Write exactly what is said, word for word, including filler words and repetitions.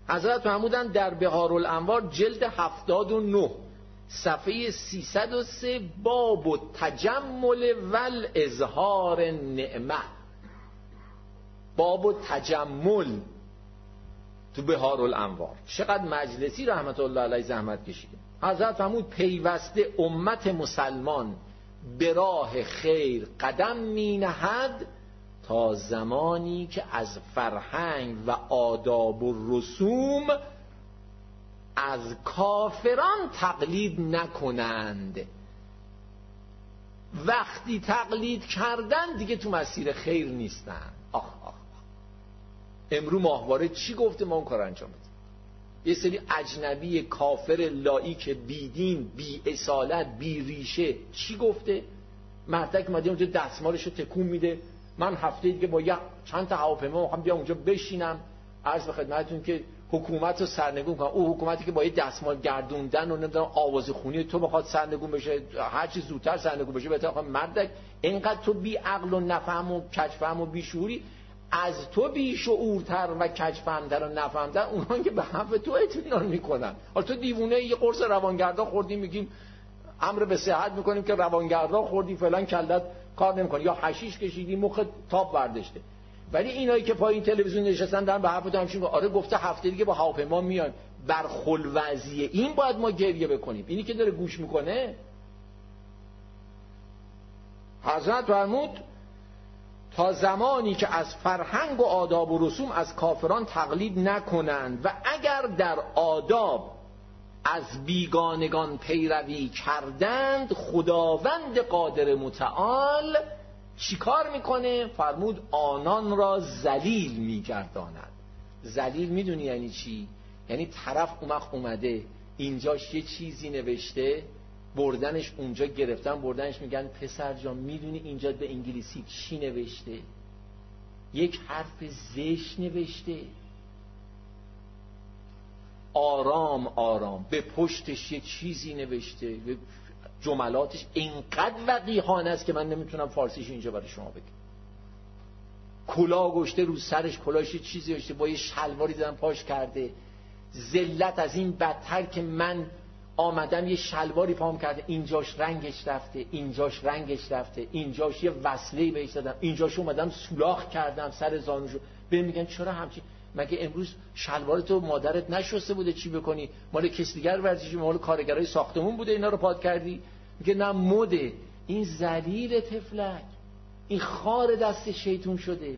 حضرت فرمودند در بهارالانوار جلد هفتاد و نه صفحه سیصد و سه باب و تجمل ول اظهار نعمه، باب و تجمل تو بهارالانوار. چقدر مجلسی رحمت الله علیه زحمت کشیده. حضرت فرمود پیوسته امت مسلمان به راه خیر قدم می نهد تا زمانی که از فرهنگ و آداب و رسوم از کافران تقلید نکنند. وقتی تقلید کردن دیگه تو مسیر خیر نیستن. آخ آخ امرو ماهواره چی گفته؟ ما اون کار انجام بدیم. یه سری اجنبی کافر لایک بی دین بی اصالت بی ریشه چی گفته؟ مردک اومده اونجا دستمالشو تکون میده، من هفته دیگه با یک چند تا هواپیما میخوام بیام اونجا بشینم عرض به خدمتتون که حکومت رو سرنگون کنم. او حکومتی که با یه دستمال گردوندن و نمیدونم آواز خونی تو بخواد سرنگون بشه، هر چی زودتر سرنگون بشه بهتره. خب مردک اینقدر تو بی عقل و نفهم و کجفهم و بی شعوری، از تو بی شعورتر و کجفهمتر و نفهمتر اونها که به حرف تو اطمینان میکنن. حالا تو دیوونه یه قرص روانگردا خوردی میگیم امر به صحت میکنیم که روانگردا خوردی فلان کلت کار نمیکنه، یا حشیش کشیدی مخ تاب برداشته. ولی اینایی که پای این تلویزیون نشستن دارن به حرف تو همشون آره گفته هفته دیگه با هواپیما میان، بر خلوزیه این باید ما گریه بکنیم. اینی که داره گوش میکنه. حضرت فرمود تا زمانی که از فرهنگ و آداب و رسوم از کافران تقلید نکنند و اگر در آداب از بیگانگان پیروی کردند خداوند قادر متعال چیکار میکنه؟ فرمود آنان را ذلیل میگرداند. ذلیل میدونی یعنی چی؟ یعنی طرف اومخ اومده اینجاش یه چیزی نوشته بردنش اونجا گرفتن بردنش میگن پسر جان میدونی اینجا به انگلیسی چی نوشته؟ یک حرف زشت نوشته. آرام آرام به پشتش یه چیزی نوشته، جملاتش اینقدر وقیحانه است که من نمیتونم فارسیش اینجا برای شما بگم. کلاه گشته رو سرش، کلاهش یه چیزی داشته با یه شلواری زدن پاش کرده. ذلت از این بدتر که من آمدم یه شلواری پام کرده اینجاش رنگش رفته، اینجاش رنگش رفته، اینجاش یه وصله‌ای بهش دادم، اینجاش اومدم سوراخ کردم سر زانوشو. بهم میگن چرا همچین؟ مگه امروز شلوار تو مادرت نشسته بوده چی بکنی؟ مال کس دیگر ورزشی، مال کارگرای ساختمون بوده اینا رو پاد کردی؟ میگه نه مده. این ذلیل تفلک، این خار دست شیطون شده.